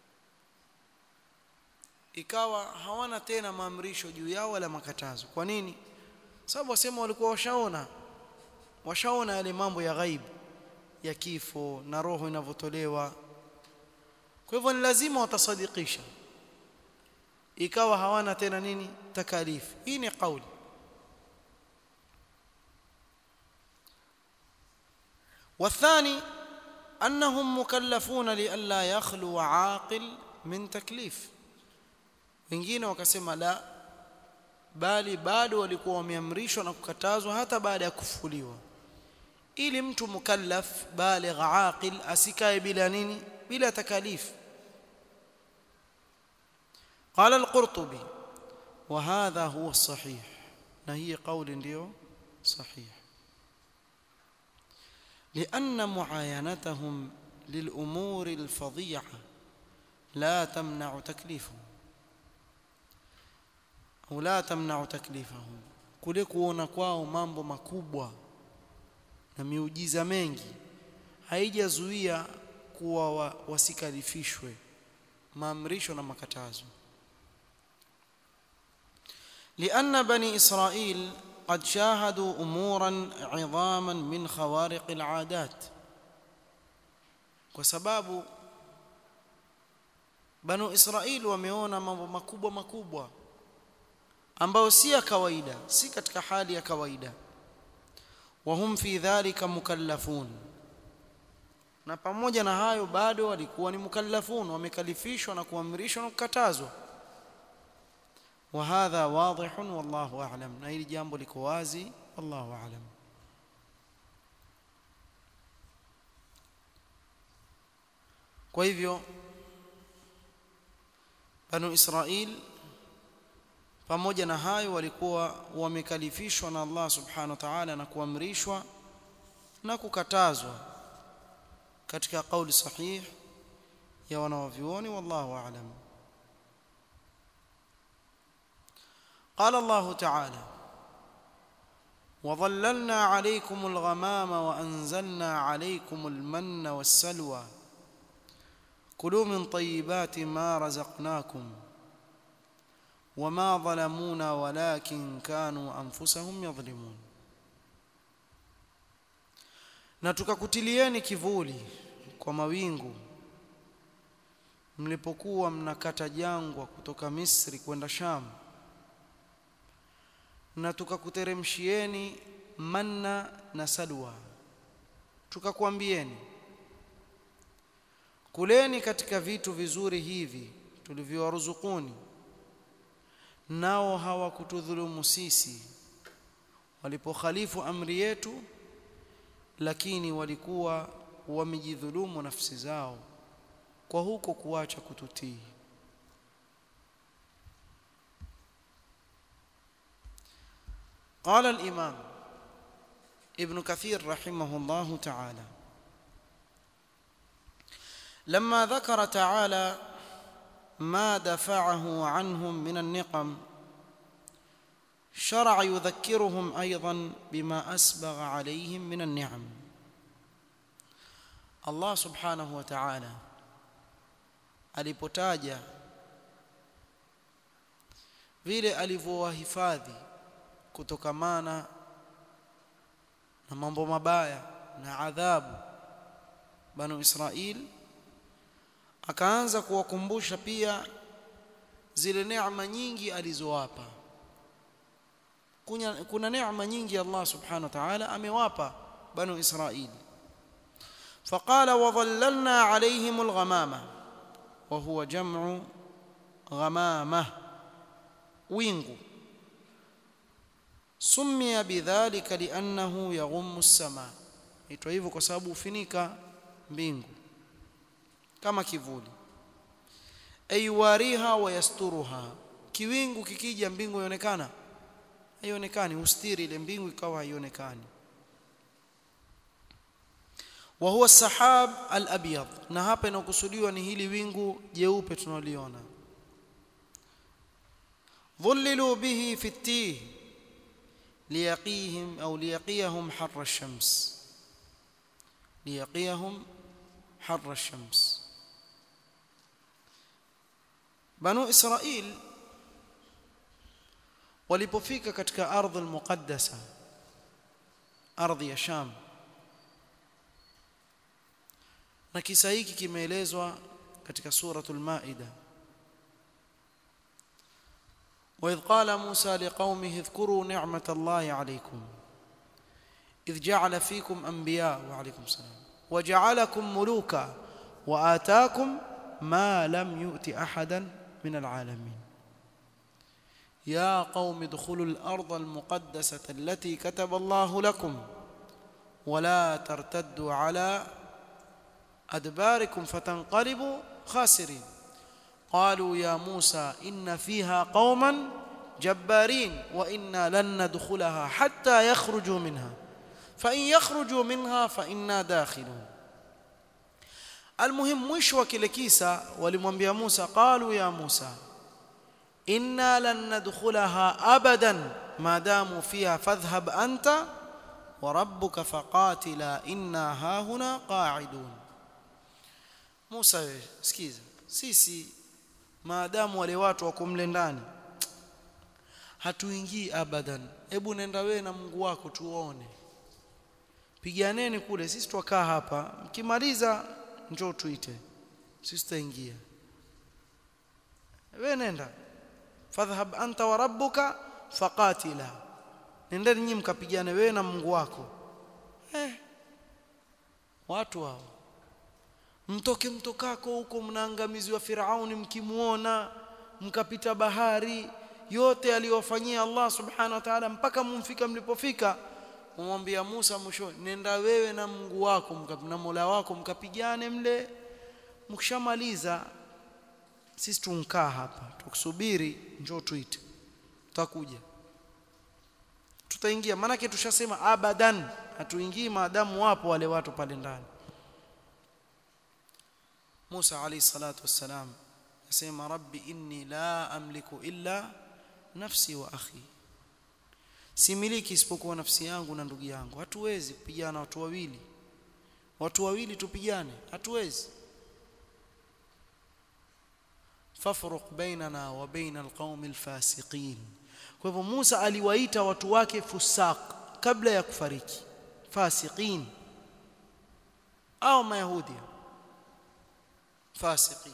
ikawa hawana tena maamrisho juu yao wala makatazo. Kwa nini? Sababu wasema walikuwa washaona washaona yale mambo ya ghaibu ya kifo na roho inavyotolewa. Kwa hivyo ni lazima watasadikisha, ikawa hawana tena nini takalifu. Hii ni kauli. والثاني أنهم مكلفون لئلا يخلو عاقل من تكليف. wengine wakasema la, bali bado walikuwa wameamrishwa na kukatazwa hata baada ya kufufuliwa, ili mtu mukallaf baligh aqil asikae bila nini, bila takalif. قال القرطبي وهذا هو الصحيح, na hii kauli ndio صحيح, لأن معاينتهم للأمور الفظيعة لا تمنع تكليفهم أو لا تمنع تكليفهم. kule kuona kwao mambo makubwa na miujiza mengi haijazuia kuwa wa, wasikalifishwe maamrisho na makatazo. لأن بني إسرائيل قد شاهدوا أمورا عظاما من خوارق العادات. kwa sababu Banu Israil wameona mambo makubwa makubwa ambao si ya kawaida, si katika hali ya kawaida. Wahum fi dhalika mukallafun, na pamoja na hayo bado walikuwa ni mukallafun, wamekalifishwa na kuamrishwa na kukatazwa. Wa hadha wadihun wallahu a'lam, na hili jambo liko wazi, wallahu a'lam. Kwa hivyo Banu Israil pamoja na hayo walikuwa wamekalifishwa na Allah subhanahu wa ta'ala na kuamrishwa na kukatazwa katika kauli sahih ya wanawavyuoni, wallahu a'lam. قال الله تعالى وظللنا عليكم الغمام وأنزلنا عليكم المن والسلوى كلوا من طيبات ما رزقناكم وما ظلمونا ولكن كانوا أنفسهم يظلمون. Na tukakutilieni kivuli kwa mawingu mlipokuwa mnakata jangwa kutoka Misri kwenda Sham, na tukakuteremshieni manna na salwa, tukakwambieni kuleni katika vitu vizuri hivi tulivyowaruzukuni, nao hawakutudhulumu sisi walipokhalifu amri yetu, lakini walikuwa wamejidhulumu nafsi zao kwa huko kuacha kututii. قال الإمام ابن كثير رحمه الله تعالى: لما ذكر تعالى ما دفعه عنهم من النقم شرع يذكرهم أيضا بما أسبغ عليهم من النعم. الله سبحانه وتعالى alipotaja vile alivyowahifadhi kutokamana na mambo mabaya na adhabu Banu Israil, akaanza kuwakumbusha pia zile neema nyingi alizowapa. Kuna, kuna neema nyingi Allah subhanahu wa ta'ala amewapa Banu Israil. فقال وظللنا عليهم الغمامة وهو جمع غمامة wingu. سمي بذلك لأنه يغم السماء, itwa hivyo kwa sababu ufinika mbingu kama kivuli. Ayuwariha wa yasturuha, kiwingu kikija mbingu ionekana haionekani, ustiri ile mbingu ikawa haionekani. Wa huwa sahab al-abyad, na hapa inakusudiwa ni hili wingu jeupe tunaliona. dhullilu bihi fi at-tih liyaqihim au liyaqiyahum harra ash-shams, liyaqiyahum harra ash-shams. Banu Israil walipofika katika ardhi al-muqaddasa, ardhi ya Sham, na kisa hiki kimeelezwa katika suratul Maida: وإذ قال موسى لقومه اذكروا نعمة الله عليكم إذ جعل فيكم أنبياء وعليكم السلام وجعلكم ملوكا وآتاكم ما لم يؤت أحدا من العالمين يا قوم ادخلوا الأرض المقدسة التي كتب الله لكم ولا ترتدوا على أدباركم فتنقلبوا خاسرين قالوا يا موسى إن فيها قوما جبارين وإنا لن ندخلها حتى يخرجوا منها فإن يخرجوا منها فإنا داخلون. المهم mwisho wa kile kisa walimwambia Musa, qalu ya Musa inna lan nadkhulaha abadan ma damu fiha fadhhab anta wa rabbuka faqatila inna hahuna qa'idun. Musa, sikiza, sisi maadamu wale watu wako mle ndani hatuingii abadan, hebu nenda wewe na Mungu wako tuone, piganeni kule, sisi twakaa hapa, mkimaliza njoo tuite, sisi tutaingia. Wewe nenda, fadhhab anta wa rabbuka faqatila, nendeni nyinyi mkapigane wewe na Mungu wako. Eh, watu hao mtoke mtokako huko, mnaangamizwa Firauni mkimuona, mkapita bahari yote aliyofanyia Allah subhanahu wa ta'ala mpaka mumfika mlipofika. Umwambia Musa mwisho, nenda wewe na Mungu wako na Mola wako mkapigane mle, mkishamaliza sisi tunkaa hapa tukusubiri, njoo tuite, tutakuja tutaingia. Maana yake tushasema abadan hatuingii maadamu wapo wale watu pale ndani. Musa alayhi salatu wassalam asema, rabbi inni la amliku illa nafsi wa akhi, similiki isipokuwa nafsi yangu na ndugu yangu. Hatuwezi kupigana watu wawili, watu wawili tupigane, hatuwezi. fafruq bainana wa baina alqaumi alfasiqin. Kwa hivyo Musa aliwaita watu wake fusaq kabla ya kufariki, fasiqin au mayahudi fasiqin.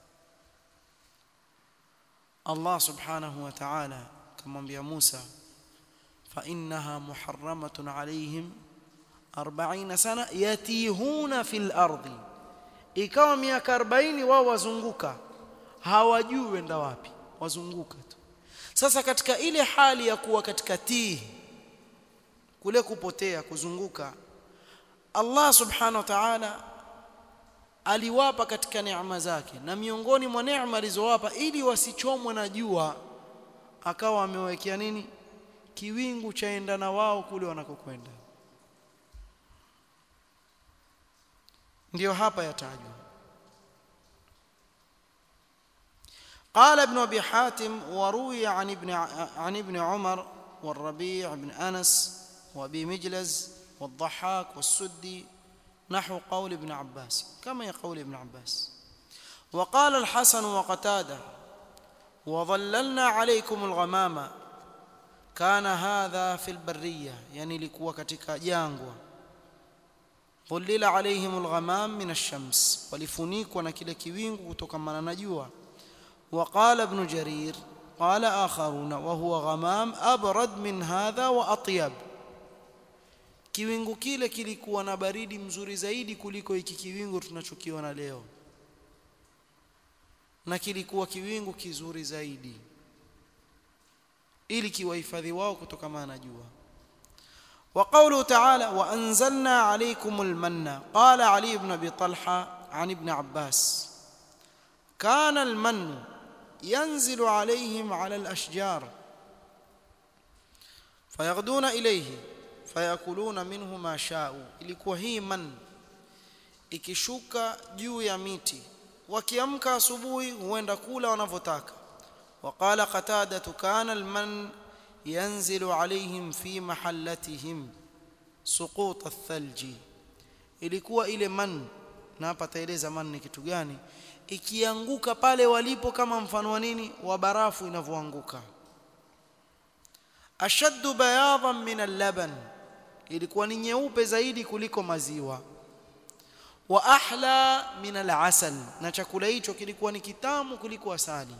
Allah subhanahu wa ta'ala kamwambia Musa, fa innaha muharramatun alayhim arobaini sana yatihuna fil ardi, ikawa miaka arobaini wao wazunguka, hawajui wenda wapi, wazunguka tu. Sasa katika ile hali ya kuwa katika tii, kule kupotea, kuzunguka, Allah subhanahu wa ta'ala aliwapa katika neema zake, na miongoni mwa neema alizowapa ili wasichomwe na jua, akawa amewekea nini? Kiwingu chaenda na wao kule wanakokwenda. Ndio hapa yatajwa. قال ابن أبي حاتم وروي عن ابن عن ابن عمر والربيع بن أنس وأبي مجلز والضحاك والسدي نحو قول ابن عباس كما يقول ابن عباس. وقال الحسن وقتادة وظللنا عليكم الغمامة كان هذا في البرية، يعني لكوا katika jangwa. ظلل عليهم الغمام من الشمس، walifunikwa na kile kiwingu kutokana na jua. وقال ابن جرير قال آخرون وهو غمام أبرد من هذا وأطيب، kiwingu kile kilikuwa na baridi mzuri zaidi kuliko hiki kiwingu tunachokiona leo, na kilikuwa kiwingu kizuri zaidi ili kiwahifadhi wao kutokana na jua. وقوله تعالى وأنزلنا عليكم المن، قال علي بن أبي طلحة عن ابن عباس كان المن ينزل عليهم على الأشجار فيغدون إليه فيأكلون منه ما شاءوا. ilikuwa hii man ikishuka juu ya miti, wakiamka asubuhi huenda kula wanavyotaka. وقال قتادة كان المن ينزل عليهم في محلتهم سقوط الثلج، ilikuwa ile man, na hapa taeleza man ni kitu gani, ikianguka pale walipo kama mfano wa nini, wa barafu inavyoanguka. ashaddu bayadan min al-laban, ilikuwa ni nyeupe zaidi kuliko maziwa. wa ahla min al-asal, na chakula hicho kilikuwa ni kitamu kuliko asali.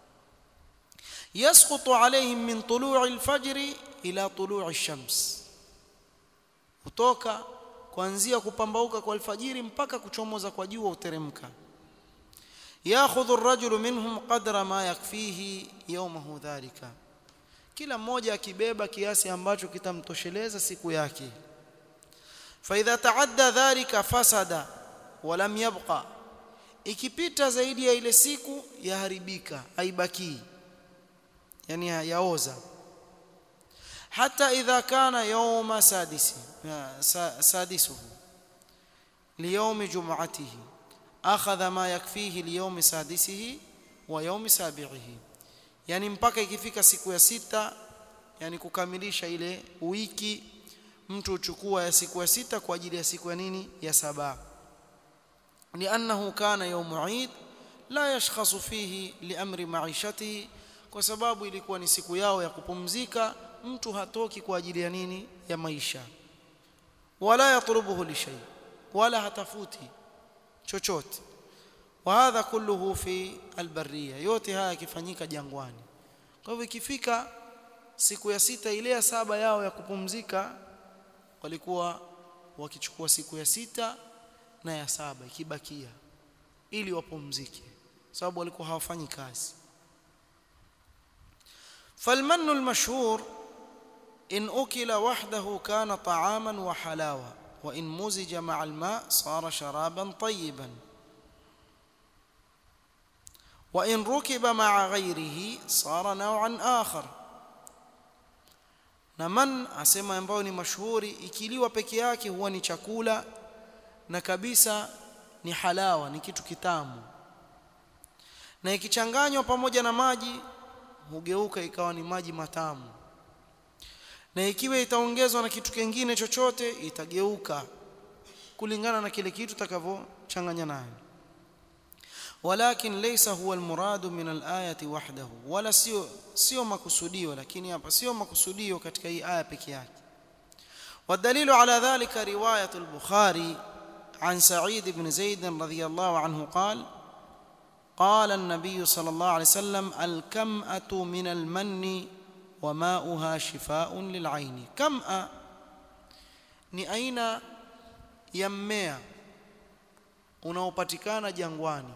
yasqutu alayhim min tulu'i al-fajr ila tulu'i ash-shams, kutoka kuanzia kupambauka kwa alfajiri mpaka kuchomoza kwa jua uteremka. yakhudhu ar-rajulu minhum qadra ma yakfihi yawmahu dhalika, kila mmoja akibeba kiasi ambacho kitamtosheleza siku yake. fa idha ta'adda dhalika fasada wa lam yabqa, ikipita zaidi ya ile siku yaharibika, haibaki, yani yaoza. hata idha kana yawma sadisi sadisuhu liyawmi jum'atihi akhadha ma yakfihi liyawmi sadisihi wa yawmi sabi'ihi, yani mpaka ikifika siku ya sita, yani kukamilisha ile wiki, mtu uchukua ya siku ya sita kwa ajili ya siku ya nini, ya saba. li'annahu kana yawmu 'id la yashkhasu fihi li'amri ma'ishatihi, kwa sababu ilikuwa ni siku yao ya kupumzika, mtu hatoki kwa ajili ya nini, ya maisha. wala yatlubuhu li shay, wala hatafuti chochote. wa hadha kulluhu fi albarriya, yote haya yakifanyika jangwani. Kwa hivyo ikifika siku ya sita, ile ya saba yao ya kupumzika, walikuwa wakichukua siku ya sita na ya saba ikibakia ili wapumzike, sababu walikuwa hawafanyi kazi. فالمن المشهور إن أكل وحده كان طعاما وحلاوة، وإن مزج مع الماء صار شرابا طيبا، وإن ركب مع غيره صار نوعا آخر. na man asema ambao ni mashuhuri, ikiliwa peke yake huwa ni chakula na kabisa ni halawa, ni kitu kitamu, na ikichanganywa pamoja na maji hugeuka ikawa ni maji matamu, na ikiwa itaongezwa na kitu kingine chochote itageuka kulingana na kile kitu takavyochanganya nayo. ولكن ليس هو المراد من الآية وحده ولا sio sio makusudio lakini hapa sio makusudio katika hii aya pekee yake. والدليل على ذلك رواية البخاري عن سعيد بن زيد رضي الله عنه قال قال النبي صلى الله عليه وسلم الكمأة من المن وماؤها شفاء للعين. كمأة ni aina ya mmea unaopatikana jangwani.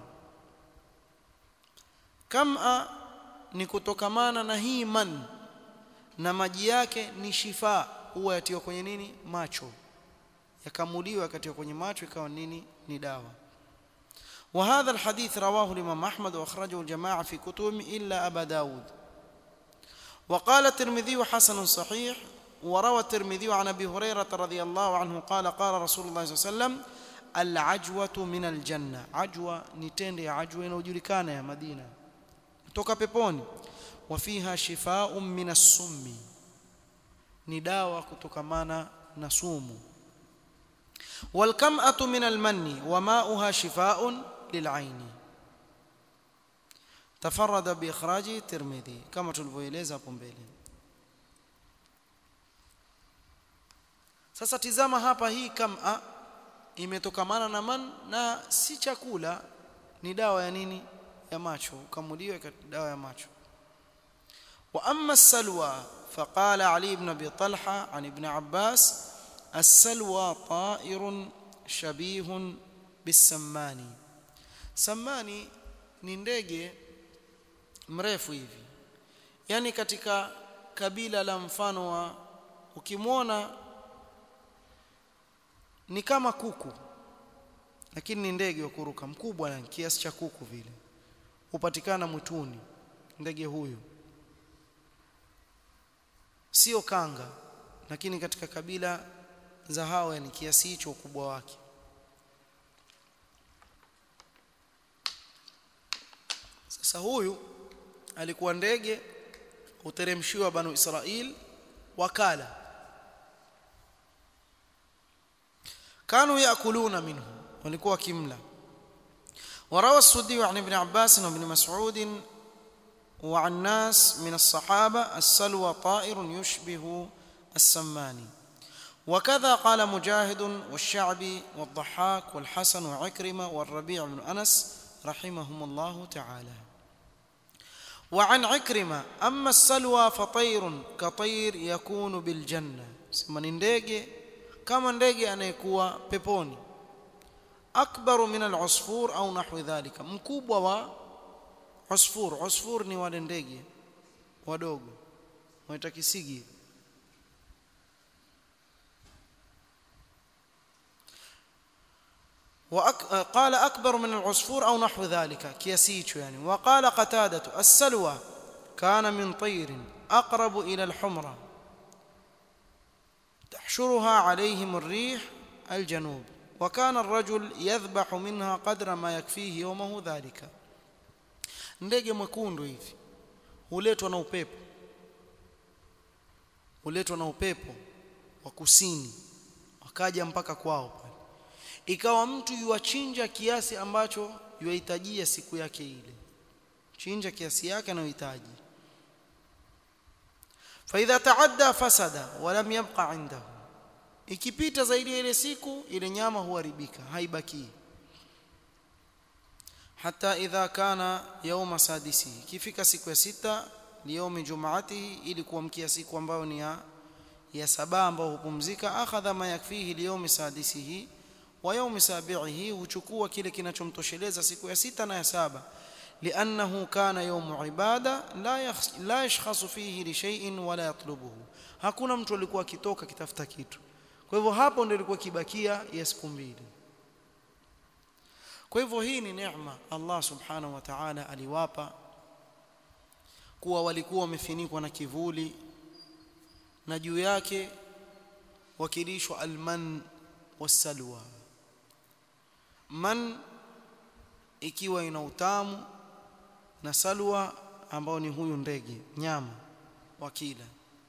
Kama ni kutokamana na hii man na maji yake ni shifa, huwa yatiwa kwenye nini? Macho, yakamuliwa yakatiwa kwenye macho ikawa nini? Ni dawa. وهذا الحديث رواه الإمام أحمد وأخرجه الجماعة في كتبهم إلا أبا داود. وقال الترمذي حسن صحيح. وروى الترمذي عن أبي هريرة رضي الله عنه قال قال رسول الله صلى الله عليه وسلم العجوة من الجنة. عجوة نتند يا عجوة inayojulikana ya Madina kutoka peponi. وفيها شفاء من السم, ni dawa kutokamana na sumu. والكمأة من المن وماؤها شفاء للعين. تفرد بإخراجه الترمذي كما tulivyoeleza hapo mbele. Sasa tizama hapa, hii kama imetokamana na man na si chakula, ni dawa ya nini? Ya macho, ukamuliwe katika dawa ya macho. Wa amma as-salwa faqala Ali ibn Abi Talha an ibn Abbas as-salwa ta'irun shabihun bis-sammani. Sammani ni ndege mrefu hivi, yani katika kabila la mfano wa, ukimwona ni kama kuku lakini ni ndege wa kuruka, mkubwa na kiasi cha kuku vile, upatikana mwituni. Ndege huyu sio kanga, lakini katika kabila za hao ni kiasi hicho ukubwa wake. Sasa huyu alikuwa ndege uteremshiwa Banu Israil wakala, كانوا يأكلون منه, walikuwa kimla. وروى السدي عن ابن عباس وابن مسعود وعن ناس من الصحابة السلوى طائر يشبه السماني. وكذا قال مجاهد والشعبي والضحاك والحسن وعكرمة والربيع بن أنس رحمهم الله تعالى. وعن عكرمة أما السلوى فطير كطير يكون بالجنة. سمن ndege kama ndege anayekuwa peponi. Akbaru min al-usfur au nahwi dhalika, mkubwa wa usfur. Usfur ni wale ndege wadogo waita kisigi. وقال أكبر من العصفور أو نحو ذلك كيسيتش يعني. وقال قتادة السلوى كان من طير أقرب إلى الحمرة تحشرها عليهم الريح الجنوب وكان الرجل يذبح منها قدر ما يكفيه يومه ذلك. ndege mwekundu hivi huletwa na upepo, huletwa na upepo wa kusini, wakaja mpaka kwao pale, ikawa mtu yuachinja kiasi ambacho yuhitajia siku yake ile, chinja kiasi yake anayohitaji. فإذا تعدى فسد ولم يبقى عنده, ikipita zaidi ile siku ile nyama huharibika, haibaki. حتى إذا كان يوم سادسه, kifika siku ya sita, liyomi jumaatihi, ili kuamkia siku ambayo ni ya ya saba ambao hupumzika. Akhadha ma yakfihi liyomi sadisihi wa yawmi sabi'ihi, huchukua kile kinachomtosheleza siku ya sita na ya saba. لأنه كان يوم عبادة لا لا يشخص فيه لشيء ولا يطلبه, hakuna mtu alikuwa kitoka kitafuta kitu. Kwa hivyo hapo ndio ilikuwa kibakia ya siku mbili. Kwa hivyo hii ni neema Allah subhanahu wa ta'ala aliwapa, kuwa walikuwa wamefunikwa na kivuli na juu yake wakilishwa alman wasalwa. Man ikiwa ina utamu na salwa ambao ni huyu ndege nyama wakila.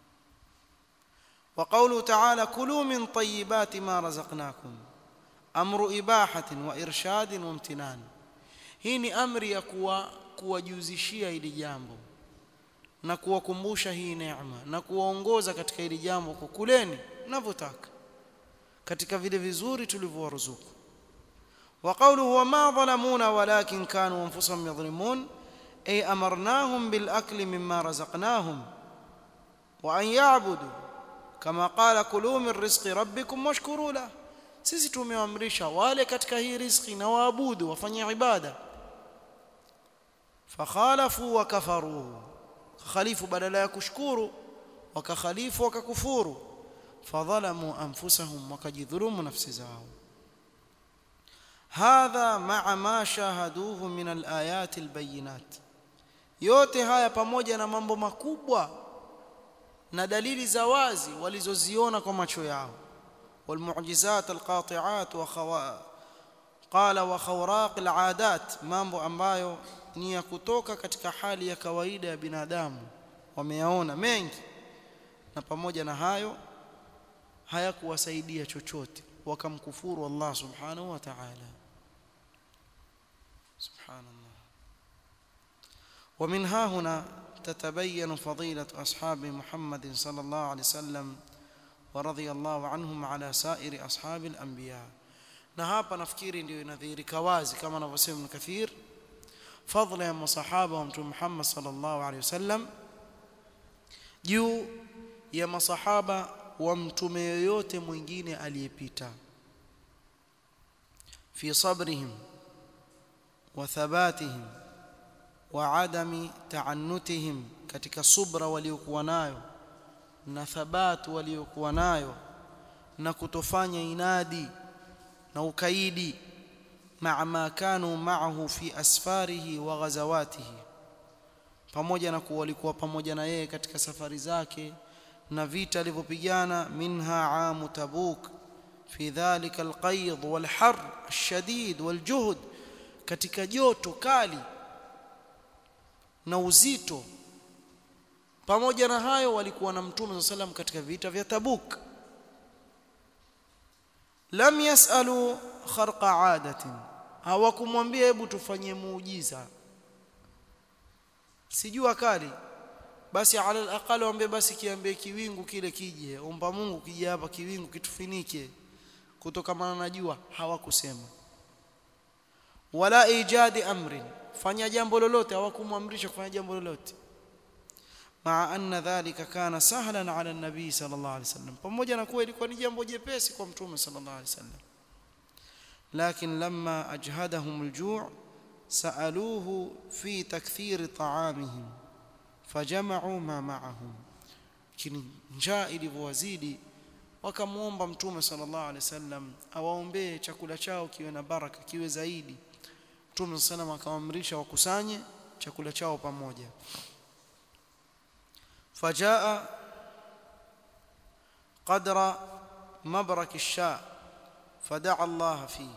Wa qawlu ta'ala kulu min tayyibati ma razaqnakum, amru ibahatin wa irshadin wa imtinan. Hii ni amri ya kuwa kuwajuzishia hili jambo na kuwakumbusha hii neema na kuwaongoza katika hili jambo, kukuleni mnavyotaka katika vile vizuri tulivyowaruzuku. Wa qawluhu wa ma dhalamuna walakin kanu anfusahum yadhlimun ay amarnahum bil akli mimma razaqnahum wa an ya'budu kama qala kulu min rizqi rabbikum washkuru lahu, sisi tumewaamrisha wale katika hii riziki na waabudu, wafanye ibada. Fakhalafu wa kafaru, khalifu badala ya kushukuru wakakhalifu wakakufuru. Fadhalamu anfusahum, wakajidhulumu nafsi zao. Hadha ma'a ma shahaduhu min al-ayati al-bayyinat, yote haya pamoja na mambo makubwa na dalili za wazi walizoziona kwa macho yao. والمعجزات القاطعات وخوا قال وخوراق العادات, mambo ambayo ni ya kutoka katika hali ya kawaida ya binadamu wameyaona mengi, na pamoja na hayo hayakuwasaidia chochote, wakamkufuru Allah subhanahu wa ta'ala. subhanallah. ومن ها هنا تتبين فضيلة أصحاب محمد صلى الله عليه وسلم ورضي الله عنهم على سائر أصحاب الأنبياء. na hapa nafikiri ndio inadhihirika wazi kama anavyosema Ibn Kathir, fadhila ya masahaba wa Mtume Muhammad sallallahu alaihi wasallam juu ya masahaba wa mtume yoyote mwingine aliyepita, fi sabrihim wa thabatihim wa adami ta'annutihim, katika subra waliokuwa nayo na thabatu waliokuwa nayo na kutofanya inadi na ukaidi, ma'a ma kanu ma'ahu fi asfarihi wa ghazawatihi, pamoja na kuwa walikuwa pamoja na yeye katika safari zake na vita alivyopigana. Minha aamu Tabuk fi dhalika alqayd walhar alshadid waljuhd, katika joto kali na uzito. Pamoja na hayo walikuwa na Mtume sallallahu alayhi wasallam katika vita vya Tabuk. Lam yasalu kharqa aadatin, hawakumwambia hebu tufanyie muujiza, sijua kali basi ala alaqal waambie basi kiambie kiwingu kile kije, omba Mungu kije hapa kiwingu kitufinike kutokana na jua. Hawakusema. Wala ijadi amrin, fanya jambo lolote, hawakumwamrisha kufanya jambo lolote. Maa anna dhalika kana sahlan ala nabii sallallahu alaihi wasallam, pamoja na kuwa ilikuwa ni jambo jepesi kwa Mtume sallallahu alaihi wasallam. Lakin lamma ajhadahum aljuu' saaluhu fi takthir ta'amihim fajama'u ma ma'ahum, kini njaa ilivyowazidi wakamuomba Mtume sallallahu alaihi wasallam awaombee chakula chao kiwe na baraka, kiwe zaidi. Mtume sallallahu alaihi wasallam akawaamrisha wakusanye chakula chao pamoja. Fajaa qadra mabrak ash-sha fadaa Allah fi,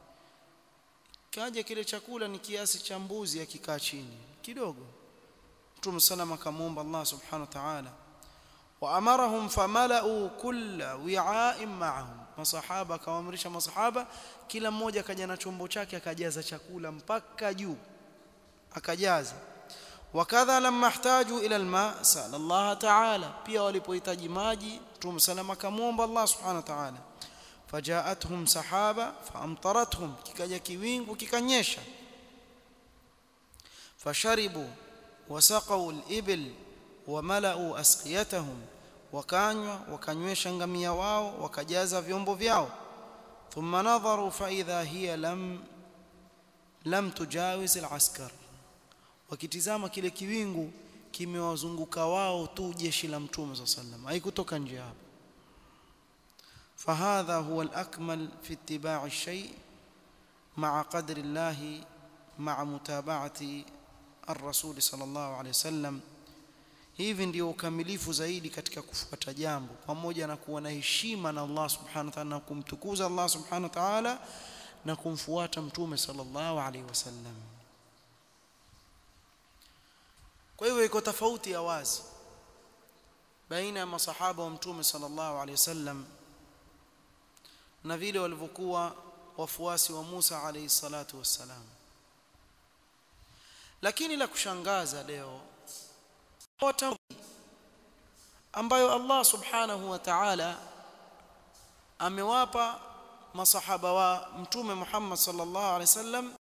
kaja kile chakula ni kiasi cha mbuzi akikaa chini kidogo. Mtume sallam akamuomba Allah subhanahu wa ta'ala, wa amarahum famala'u kulla wi'a'in ma'ahum, masahaba akawaamrisha masahaba kila mmoja akaja na chombo chake akajaza chakula mpaka juu akajaza. Wakadha lamma ihtaju ila alma sala Allah ta'ala, pia walipohitaji maji Mtume sallam akamuomba Allah subhanahu wa ta'ala. Fajaatuhum sahaba faamtarathum, kikaja kiwingu kikanyesha. Fasharibu wasaqaw al-ibil wamala'u asqiyatahum, wakanywa wakanywesha ngamia wao wakajaza vyombo vyao. Thumma nadharu fa idha hiya lam lam tujawiz al-askar, wakitizama kile kiwingu kimewazunguka wao tu jeshi la Mtume sallallahu alaihi wasallam, haikutoka nje hapo. فهذا هو الأكمل في اتباع الشيء مع قدر الله مع متابعة الرسول صلى الله عليه وسلم. Hivi ndio ukamilifu zaidi katika kufuata jambo, pamoja na kuwa na heshima na Allah subhanahu wa ta'ala, na kumtukuza Allah subhanahu wa ta'ala, na kumfuata Mtume sallallahu alaihi wasallam. Kwa hiyo iko tofauti ya wazi baina ya masahaba wa Mtume sallallahu alaihi wasallam na vile walivyokuwa wafuasi wa Musa alayhi salatu wassalam. Lakini la kushangaza leo watu ambayo Allah subhanahu wa ta'ala amewapa masahaba wa mtume Muhammad sallallahu alaihi wasallam